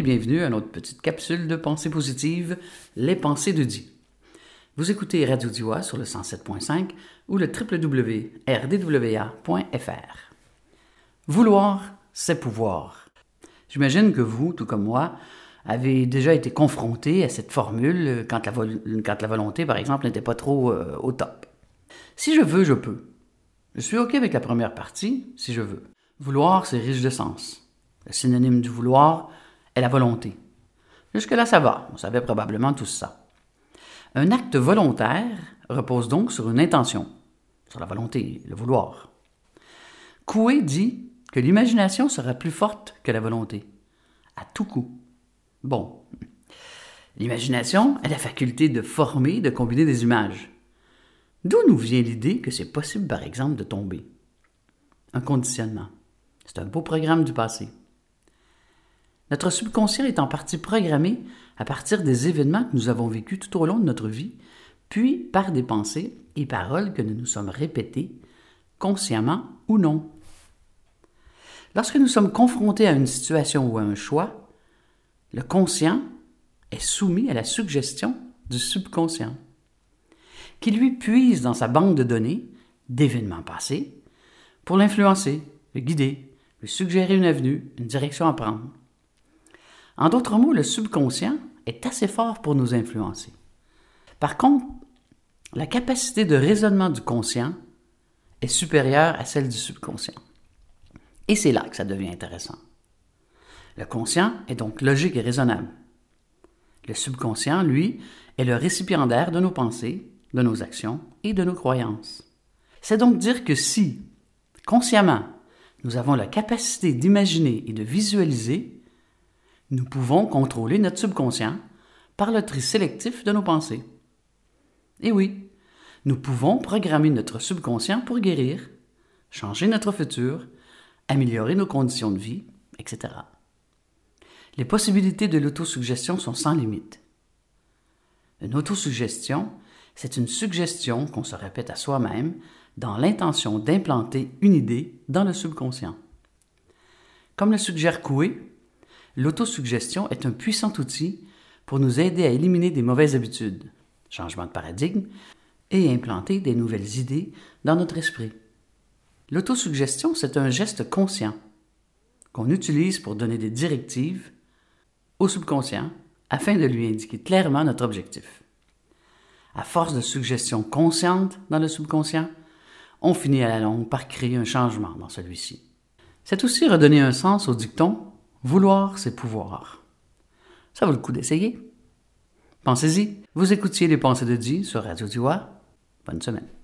bienvenue à notre petite capsule de pensée positive, les pensées de Di. Vous écoutez Radio Diois sur le 107.5 ou le www.rdwa.fr. Vouloir, c'est pouvoir. J'imagine que vous, tout comme moi, avez déjà été confronté à cette formule quand la volonté, par exemple, n'était pas trop au top. Si je veux, je peux. Je suis OK avec la première partie, si je veux. Vouloir, c'est riche de sens. Le synonyme du vouloir est la volonté. Jusque-là, ça va. On savait probablement tout ça. Un acte volontaire repose donc sur une intention, sur la volonté, le vouloir. Coué dit que l'imagination sera plus forte que la volonté, à tout coup. Bon, l'imagination a la faculté de former, de combiner des images. D'où nous vient l'idée que c'est possible, par exemple, de tomber? Un conditionnement. C'est un beau programme du passé. Notre subconscient est en partie programmé à partir des événements que nous avons vécus tout au long de notre vie, puis par des pensées et paroles que nous nous sommes répétées, consciemment ou non. Lorsque nous sommes confrontés à une situation ou à un choix, le conscient est soumis à la suggestion du subconscient, qui lui puise dans sa banque de données d'événements passés pour l'influencer, le guider, lui suggérer une avenue, une direction à prendre. En d'autres mots, le subconscient est assez fort pour nous influencer. Par contre, la capacité de raisonnement du conscient est supérieure à celle du subconscient. Et c'est là que ça devient intéressant. Le conscient est donc logique et raisonnable. Le subconscient, lui, est le récipiendaire de nos pensées, de nos actions et de nos croyances. C'est donc dire que si, consciemment, nous avons la capacité d'imaginer et de visualiser, nous pouvons contrôler notre subconscient par le tri sélectif de nos pensées. Et oui, nous pouvons programmer notre subconscient pour guérir, changer notre futur, améliorer nos conditions de vie, etc. Les possibilités de l'autosuggestion sont sans limite. Une autosuggestion, c'est une suggestion qu'on se répète à soi-même dans l'intention d'implanter une idée dans le subconscient. Comme le suggère Coué, l'autosuggestion est un puissant outil pour nous aider à éliminer des mauvaises habitudes, changement de paradigme, et implanter des nouvelles idées dans notre esprit. L'autosuggestion, c'est un geste conscient qu'on utilise pour donner des directives au subconscient afin de lui indiquer clairement notre objectif. À force de suggestions conscientes dans le subconscient, on finit à la longue par créer un changement dans celui-ci. C'est aussi redonner un sens au dicton « Vouloir, c'est pouvoir ». Ça vaut le coup d'essayer. Pensez-y, vous écoutiez les pensées de Di sur Radio Diois. Bonne semaine.